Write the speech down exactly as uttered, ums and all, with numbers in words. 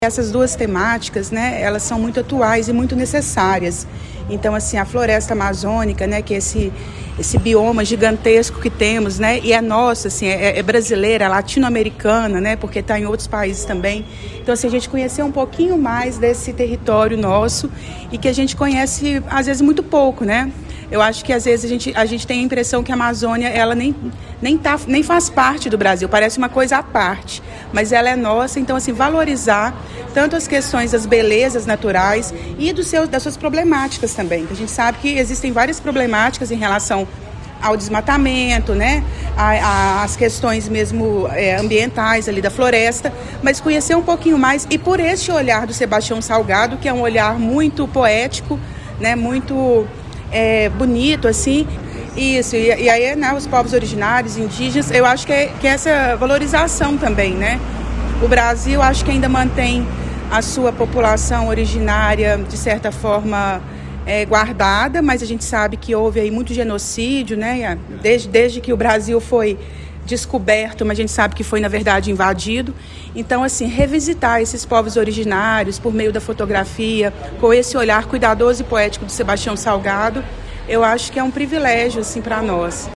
Essas duas temáticas, né, elas são muito atuais e muito necessárias. Então, assim, a floresta amazônica, né, que é esse, esse bioma gigantesco que temos, né, e é nossa, assim, é, é brasileira, é latino-americana, né, porque está em outros países também. Então, assim, a gente conhecer um pouquinho mais desse território nosso e que a gente conhece, às vezes, muito pouco, né? Eu acho que, às vezes, a gente, a gente tem a impressão que a Amazônia, ela nem, nem, tá, nem faz parte do Brasil, parece uma coisa à parte, mas ela é nossa. Então, assim, valorizar tanto as questões das belezas naturais e dos seus, das suas problemáticas também. A gente sabe que existem várias problemáticas em relação ao desmatamento, né? A, a, as questões mesmo é, ambientais ali da floresta, mas conhecer um pouquinho mais e por este olhar do Sebastião Salgado, que é um olhar muito poético, né? Muito é, bonito, assim. Isso, e, e aí, né, os povos originários, indígenas, eu acho que é, que é essa valorização também, né? O Brasil, acho que ainda mantém a sua população originária, de certa forma, é, guardada, mas a gente sabe que houve aí muito genocídio, né? Desde, desde que o Brasil foi descoberto, mas a gente sabe que foi, na verdade, invadido. Então, assim, revisitar esses povos originários por meio da fotografia, com esse olhar cuidadoso e poético do Sebastião Salgado, eu acho que é um privilégio, assim, para nós.